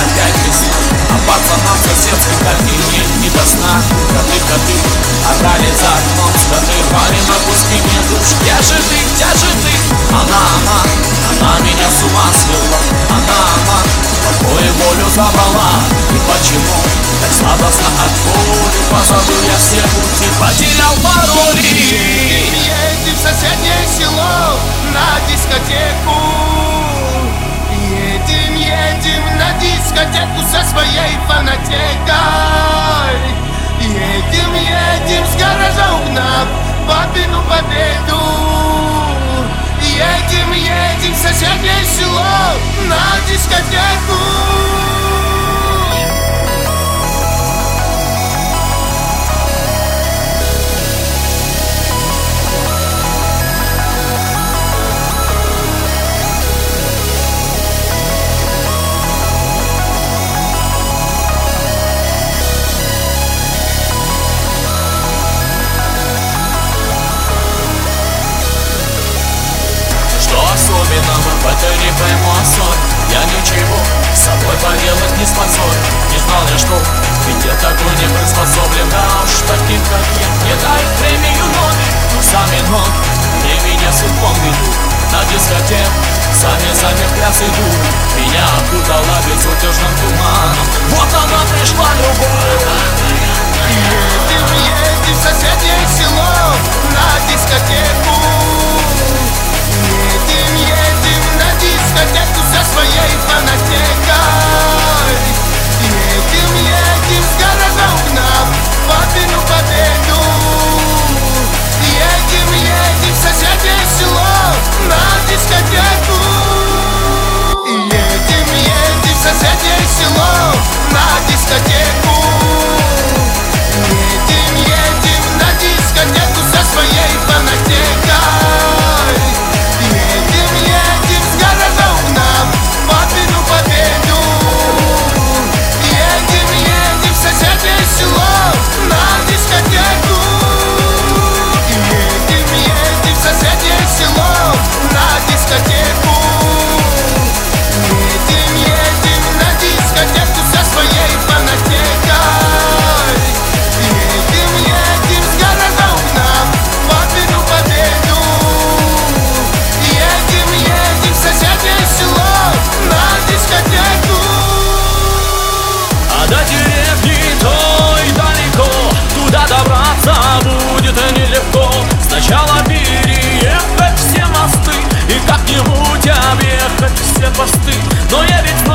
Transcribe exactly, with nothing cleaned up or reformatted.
опять весна, а пацанам соседской кофейне не до сна. Коты, коты, орали за окном, скоты пали на куски нету. Где же ты, где же ты? Она, она, она меня с ума свела. Она, она, покой и волю забрала. И почему так сладостно от боли позабыл я все пути, потерял пароли. Едем в соседнее село на дискотеку. Едем, едем на дискотеку со своей фанатекой. Едем, едем с гаража угнав папину победу. Едем, едем в соседнее село на дискотеку. В этой не пойму особь, я ничего с собой поделать не способен. Не знал я, что ведь я такой не приспособлен. Да уж таким, как я, не дай премию ноги. Но сами ноги мне меня судьбом ведут на дискотеку, сами-сами в пляс идут. Меня окутала безутешным туманом. Вот она пришла, любовь. Едем, едем в соседнее село на дискотеку. Едем, едем на дискотеку со своей фанатекой. Едем, едем с гаража угнав папину победу. Едем, едем в соседнее село на дискотеку. Едем, едем в соседнее село на дискотеку. Едем, едем на дискотеку со своей фанатекой. Едем, едем с гаража угнав папину победу. Едем, едем в соседнее село на дискотеку. Едем, едем в соседнее село на дискотеку. Едем, едем на дискотеку со своей фанатекой. Едем, едем с гаража угнав папину победу. Едем, едем в соседнее село на дискотеку. А до деревни той далеко, туда добраться будет нелегко. Сначала переехать все мосты и как-нибудь объехать все посты. Но я ведь